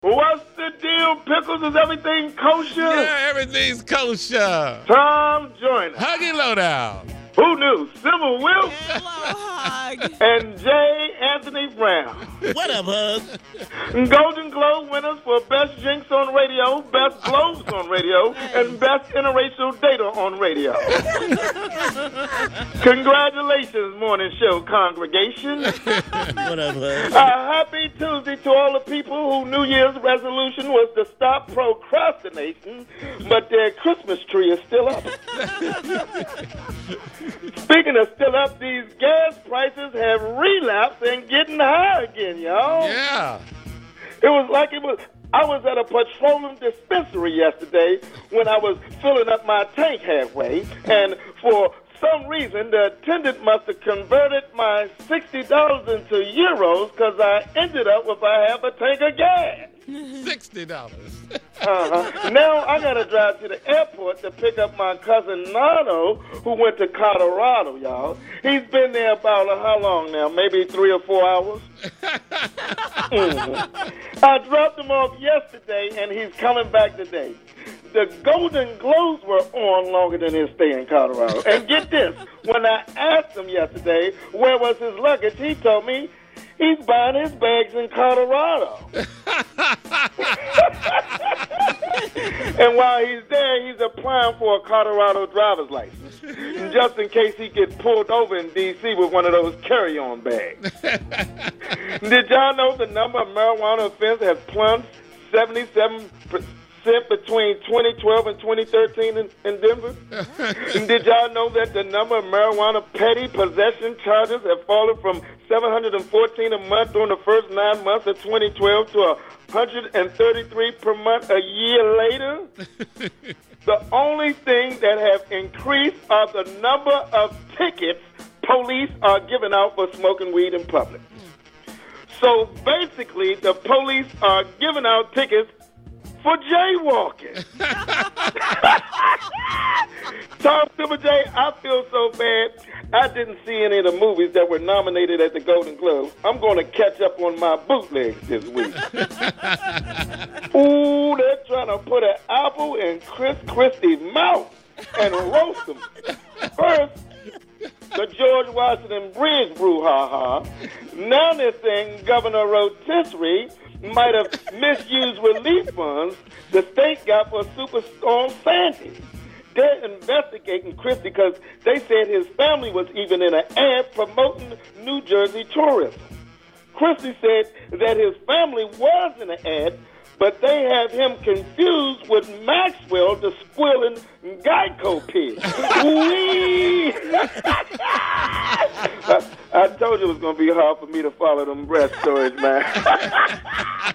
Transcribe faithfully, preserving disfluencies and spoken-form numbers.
What's the deal, Pickles? Is everything kosher? Yeah, everything's kosher. Tom Joyner. Huggy Lowdown. Who knew? Civil Wilk. Hello, Hug. And J. Anthony Brown. What up, Hug? Golden Globe winners for Best Jinx on Radio, Best Globes on Radio, and Best Interracial Data on Radio. Congratulations, morning show congregation. What up, Hug? Uh, happy Tuesday to all the people whose New Year's resolution was to stop procrastination, but their Christmas tree is still up. Speaking of still up, these gas prices have relapsed and getting high again, y'all. Yeah. It was like it was. I was at a petroleum dispensary yesterday when I was filling up my tank halfway, and for some reason the attendant must have converted my sixty dollars into euros because I ended up with a half a tank of gas. sixty dollars. Uh-huh. Now I got to drive to the airport to pick up my cousin Nano, who went to Colorado, y'all. He's been there about uh, how long now? Maybe three or four hours? mm-hmm. I dropped him off yesterday, and he's coming back today. The Golden Globes were on longer than his stay in Colorado. And get this, when I asked him yesterday where was his luggage, he told me he's buying his bags in Colorado. And while he's there, he's applying for a Colorado driver's license, just in case he gets pulled over in D C with one of those carry-on bags. Did y'all know the number of marijuana offenses has plunged seventy-seven percent between twenty twelve and twenty thirteen in, in Denver? Did y'all know that the number of marijuana petty possession charges have fallen from seven hundred fourteen a month during the first nine months of twenty twelve to one hundred thirty-three per month a year later? The only thing that have increased are the number of tickets police are giving out for smoking weed in public. So basically, the police are giving out tickets for jaywalking. Tom Super J, I feel so bad. I didn't see any of the movies that were nominated at the Golden Globes. I'm going to catch up on my bootlegs this week. Ooh, they're trying to put an apple in Chris Christie's mouth and roast him. First, the George Washington Bridge brouhaha. Now they're saying Governor Rotisserie might have misused relief funds the state got for Superstorm Sandy. They're investigating Christie because they said his family was even in an ad promoting New Jersey tourism. Christie said that his family was in an ad, but they have him confused with Maxwell, the squealing Geico pig. Wee! I, I told you it was going to be hard for me to follow them breast stories, man.